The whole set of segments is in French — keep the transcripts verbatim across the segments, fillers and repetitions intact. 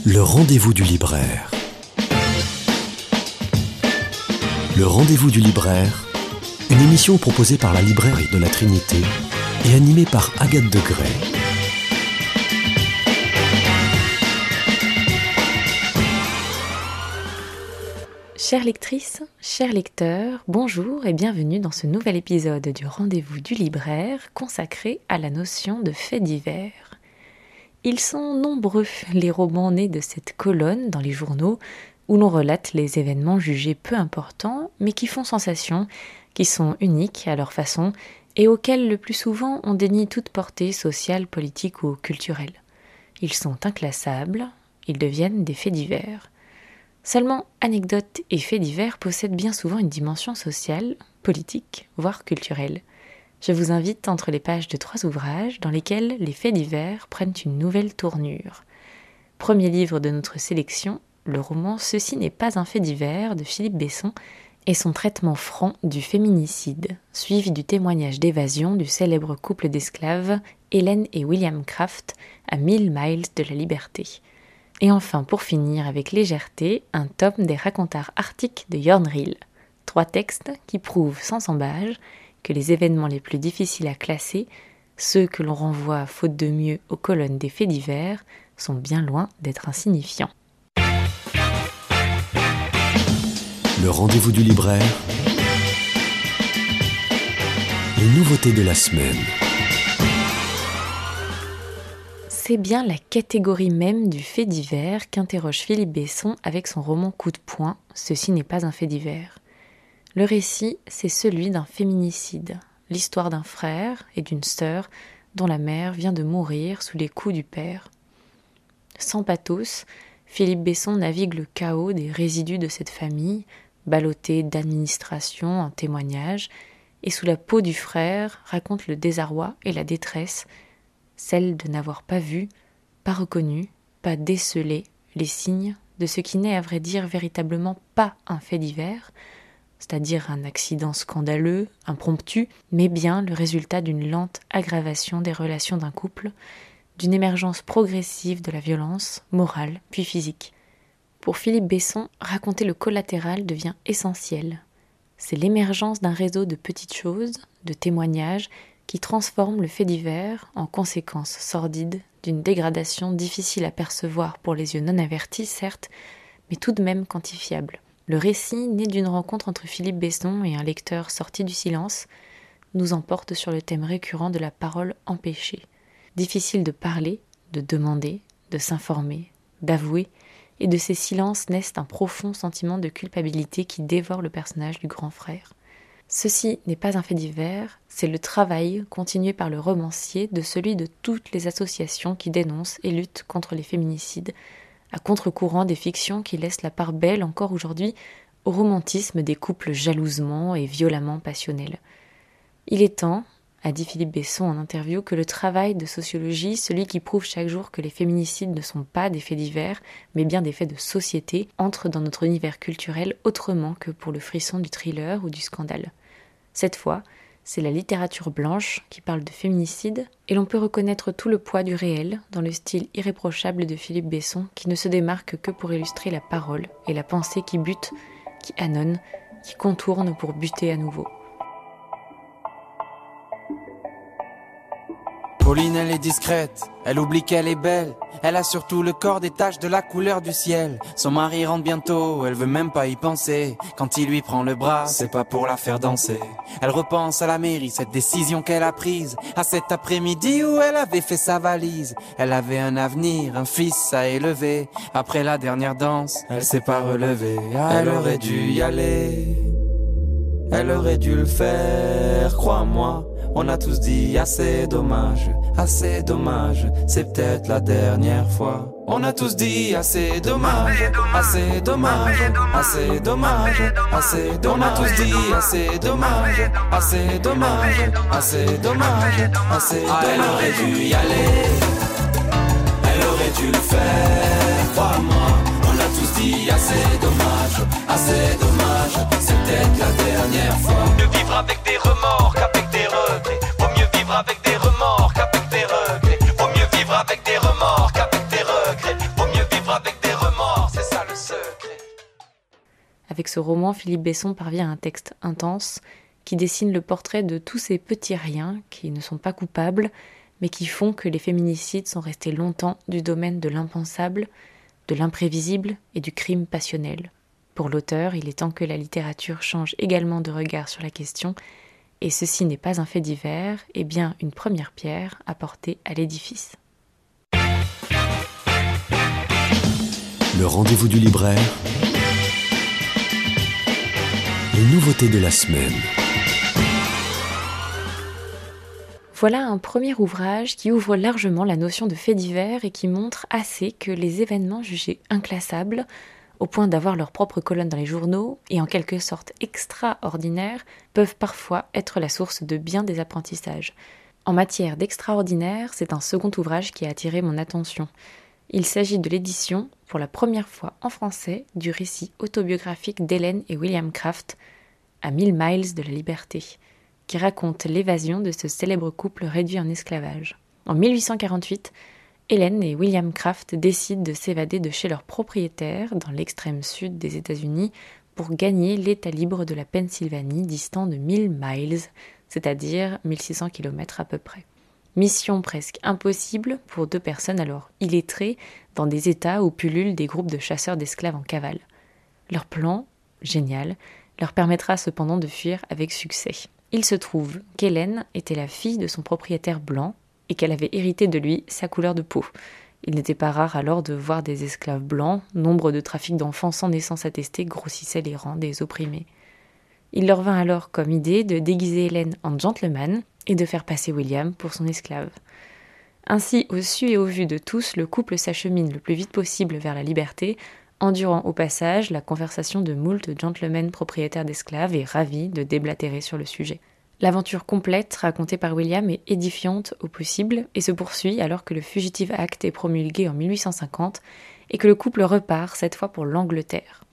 Le rendez-vous du libraire. Le rendez-vous du libraire, une émission proposée par la librairie de la Trinité et animée par Agathe Degré. Chères lectrices, chers lecteurs, bonjour et bienvenue dans ce nouvel épisode du Rendez-vous du libraire consacré à la notion de faits divers. Ils sont nombreux les romans nés de cette colonne dans les journaux où l'on relate les événements jugés peu importants mais qui font sensation, qui sont uniques à leur façon et auxquels le plus souvent on dénie toute portée sociale, politique ou culturelle. Ils sont inclassables, ils deviennent des faits divers. Seulement, anecdotes et faits divers possèdent bien souvent une dimension sociale, politique, voire culturelle. Je vous invite entre les pages de trois ouvrages dans lesquels les faits divers prennent une nouvelle tournure. Premier livre de notre sélection, le roman « Ceci n'est pas un fait divers » de Philippe Besson et son traitement franc du féminicide, suivi du témoignage d'évasion du célèbre couple d'esclaves Hélène et William Craft à mille miles de la liberté. Et enfin, pour finir avec légèreté, un tome des racontars arctiques de Jörn Riel. Trois textes qui prouvent sans embâge que les événements les plus difficiles à classer, ceux que l'on renvoie faute de mieux aux colonnes des faits divers, sont bien loin d'être insignifiants. Le rendez-vous du libraire. Les nouveautés de la semaine. C'est bien la catégorie même du fait divers qu'interroge Philippe Besson avec son roman Coup de poing, « Ceci n'est pas un fait divers ». Le récit, c'est celui d'un féminicide, l'histoire d'un frère et d'une sœur dont la mère vient de mourir sous les coups du père. Sans pathos, Philippe Besson navigue le chaos des résidus de cette famille, ballottée d'administration en témoignages, et sous la peau du frère raconte le désarroi et la détresse, celle de n'avoir pas vu, pas reconnu, pas décelé les signes de ce qui n'est à vrai dire véritablement pas un fait divers, c'est-à-dire un accident scandaleux, impromptu, mais bien le résultat d'une lente aggravation des relations d'un couple, d'une émergence progressive de la violence, morale puis physique. Pour Philippe Besson, raconter le collatéral devient essentiel. C'est l'émergence d'un réseau de petites choses, de témoignages, qui transforme le fait divers en conséquence sordide d'une dégradation difficile à percevoir pour les yeux non avertis, certes, mais tout de même quantifiable. Le récit, né d'une rencontre entre Philippe Besson et un lecteur sorti du silence, nous emporte sur le thème récurrent de la parole empêchée. Difficile de parler, de demander, de s'informer, d'avouer, et de ces silences naissent un profond sentiment de culpabilité qui dévore le personnage du grand frère. Ceci n'est pas un fait divers, c'est le travail continué par le romancier de celui de toutes les associations qui dénoncent et luttent contre les féminicides, à contre-courant des fictions qui laissent la part belle encore aujourd'hui au romantisme des couples jalousement et violemment passionnels. Il est temps, a dit Philippe Besson en interview, que le travail de sociologie, celui qui prouve chaque jour que les féminicides ne sont pas des faits divers, mais bien des faits de société, entre dans notre univers culturel autrement que pour le frisson du thriller ou du scandale. Cette fois, c'est la littérature blanche qui parle de féminicide, et l'on peut reconnaître tout le poids du réel dans le style irréprochable de Philippe Besson qui ne se démarque que pour illustrer la parole et la pensée qui bute, qui annonce, qui contourne pour buter à nouveau. Pauline, elle est discrète, elle oublie qu'elle est belle. Elle a surtout le corps des taches de la couleur du ciel. Son mari rentre bientôt, elle veut même pas y penser. Quand il lui prend le bras, c'est pas pour la faire danser. Elle repense à la mairie, cette décision qu'elle a prise. À cet après-midi où elle avait fait sa valise. Elle avait un avenir, un fils à élever. Après la dernière danse, elle s'est pas relevée. Elle aurait dû y aller, elle aurait dû le faire, crois-moi. On a tous dit assez dommage, assez dommage, c'est peut-être la dernière fois. On a tous dit assez dommage, assez dommage, assez dommage, assez dommage. On a tous dit assez dommage, assez dommage, assez dommage, assez dommage. Elle aurait dû y aller, elle aurait dû le faire, crois-moi. On a tous dit assez dommage, assez dommage, c'est peut-être la dernière fois. Vaut mieux vivre avec des remords qu'avec des regrets. Vaut mieux vivre avec des remords qu'avec des regrets. Vaut mieux vivre avec des remords qu'avec des regrets. Vaut mieux vivre avec ce roman, Philippe Besson parvient à un texte intense qui dessine le portrait de tous ces petits riens qui ne sont pas coupables, mais qui font que les féminicides sont restés longtemps du domaine de l'impensable, de l'imprévisible et du crime passionnel. Pour l'auteur, il est temps que la littérature change également de regard sur la question, et ceci n'est pas un fait divers, et bien une première pierre apportée à l'édifice. Le rendez-vous du libraire. Les nouveautés de la semaine. Voilà un premier ouvrage qui ouvre largement la notion de fait divers et qui montre assez que les événements jugés inclassables, au point d'avoir leur propre colonne dans les journaux et en quelque sorte extraordinaires, peuvent parfois être la source de bien des apprentissages. En matière d'extraordinaire, c'est un second ouvrage qui a attiré mon attention. Il s'agit de l'édition, pour la première fois en français, du récit autobiographique d'Hélène et William Craft, à mille miles de la liberté, qui raconte l'évasion de ce célèbre couple réduit en esclavage. En mille huit cent quarante-huit, Hélène et William Craft décident de s'évader de chez leur propriétaire, dans l'extrême sud des États-Unis, pour gagner l'État libre de la Pennsylvanie, distant de mille miles, c'est-à-dire mille six cents kilomètres à peu près. Mission presque impossible pour deux personnes alors illettrées dans des États où pullulent des groupes de chasseurs d'esclaves en cavale. Leur plan, génial, leur permettra cependant de fuir avec succès. Il se trouve qu'Hélène était la fille de son propriétaire blanc et qu'elle avait hérité de lui sa couleur de peau. Il n'était pas rare alors de voir des esclaves blancs, nombre de trafics d'enfants sans naissance attestée grossissaient les rangs des opprimés. Il leur vint alors comme idée de déguiser Hélène en gentleman et de faire passer William pour son esclave. Ainsi, au su et au vu de tous, le couple s'achemine le plus vite possible vers la liberté, endurant au passage la conversation de moult gentlemen propriétaires d'esclaves et ravis de déblatérer sur le sujet. L'aventure complète, racontée par William, est édifiante au possible et se poursuit alors que le Fugitive Act est promulgué en mille huit cent cinquante et que le couple repart, cette fois pour l'Angleterre.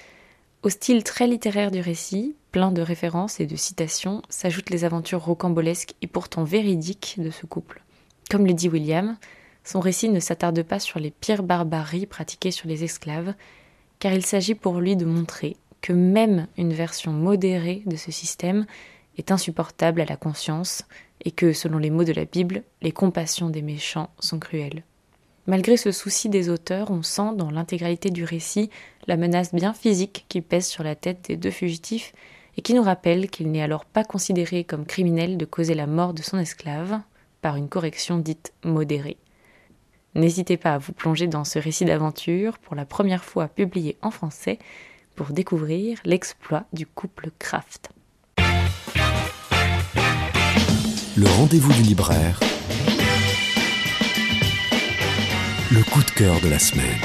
Au style très littéraire du récit, plein de références et de citations, s'ajoutent les aventures rocambolesques et pourtant véridiques de ce couple. Comme le dit William, son récit ne s'attarde pas sur les pires barbaries pratiquées sur les esclaves, car il s'agit pour lui de montrer que même une version modérée de ce système est insupportable à la conscience et que, selon les mots de la Bible, les compassions des méchants sont cruelles. Malgré ce souci des auteurs, on sent dans l'intégralité du récit la menace bien physique qui pèse sur la tête des deux fugitifs et qui nous rappelle qu'il n'est alors pas considéré comme criminel de causer la mort de son esclave par une correction dite modérée. N'hésitez pas à vous plonger dans ce récit d'aventure pour la première fois publié en français pour découvrir l'exploit du couple Craft. Le rendez-vous du libraire. Le coup de cœur de la semaine.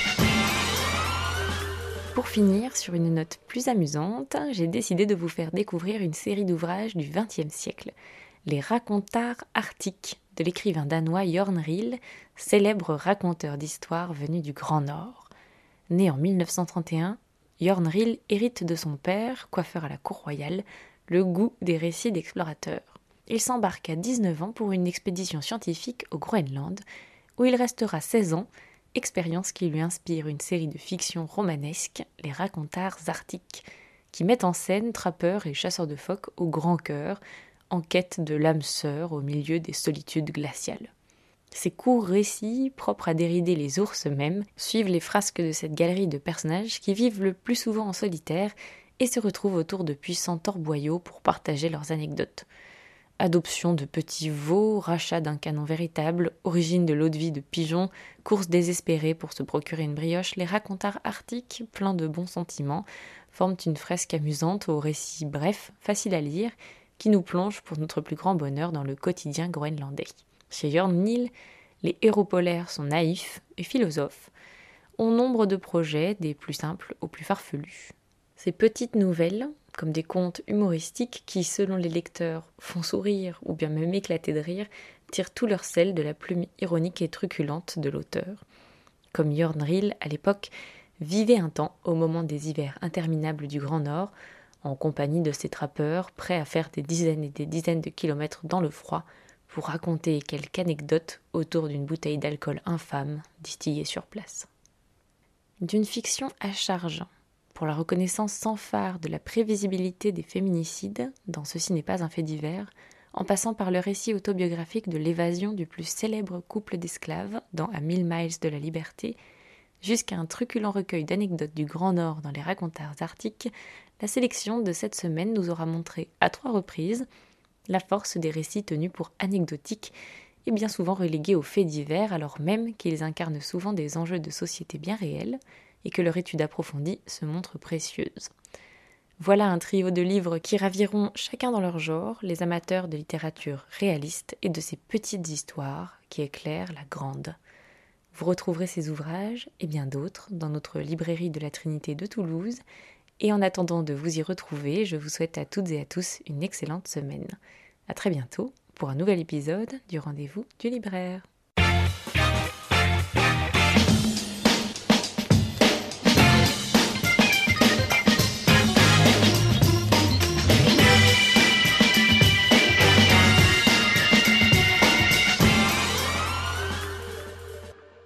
Pour finir sur une note plus amusante, j'ai décidé de vous faire découvrir une série d'ouvrages du vingtième siècle, Les Racontars arctiques de l'écrivain danois Jørn Riel, célèbre raconteur d'histoire venu du Grand Nord. Né en mille neuf cent trente et un, Jørn Riel hérite de son père, coiffeur à la cour royale, le goût des récits d'explorateurs. Il s'embarque à dix-neuf ans pour une expédition scientifique au Groenland, où il restera seize ans, expérience qui lui inspire une série de fictions romanesques, les Racontars arctiques, qui mettent en scène trappeurs et chasseurs de phoques au grand cœur, en quête de l'âme sœur au milieu des solitudes glaciales. Ces courts récits, propres à dérider les ours eux-mêmes, suivent les frasques de cette galerie de personnages qui vivent le plus souvent en solitaire et se retrouvent autour de puissants torboyaux pour partager leurs anecdotes. Adoption de petits veaux, rachat d'un canon véritable, origine de l'eau-de-vie de pigeons, course désespérée pour se procurer une brioche, les Racontars arctiques, pleins de bons sentiments, forment une fresque amusante au récit bref, facile à lire, qui nous plonge pour notre plus grand bonheur dans le quotidien groenlandais. Chez Jørn Riel, les héros polaires sont naïfs et philosophes, ont nombre de projets, des plus simples aux plus farfelus. Ces petites nouvelles, comme des contes humoristiques qui, selon les lecteurs, font sourire ou bien même éclater de rire, tirent tout leur sel de la plume ironique et truculente de l'auteur. Comme Jørn Riel, à l'époque, vivait un temps, au moment des hivers interminables du Grand Nord, en compagnie de ses trappeurs, prêts à faire des dizaines et des dizaines de kilomètres dans le froid pour raconter quelques anecdotes autour d'une bouteille d'alcool infâme distillée sur place. D'une fiction à charge. pour la reconnaissance sans phare de la prévisibilité des féminicides, dans Ceci n'est pas un fait divers, en passant par le récit autobiographique de l'évasion du plus célèbre couple d'esclaves, dans À mille miles de la liberté, jusqu'à un truculent recueil d'anecdotes du Grand Nord dans les racontars arctiques, la sélection de cette semaine nous aura montré à trois reprises la force des récits tenus pour anecdotiques et bien souvent relégués aux faits divers, alors même qu'ils incarnent souvent des enjeux de société bien réels et que leur étude approfondie se montre précieuse. Voilà un trio de livres qui raviront chacun dans leur genre les amateurs de littérature réaliste et de ces petites histoires qui éclairent la grande. Vous retrouverez ces ouvrages et bien d'autres dans notre librairie de la Trinité de Toulouse. Et en attendant de vous y retrouver, je vous souhaite à toutes et à tous une excellente semaine. À très bientôt pour un nouvel épisode du Rendez-vous du libraire.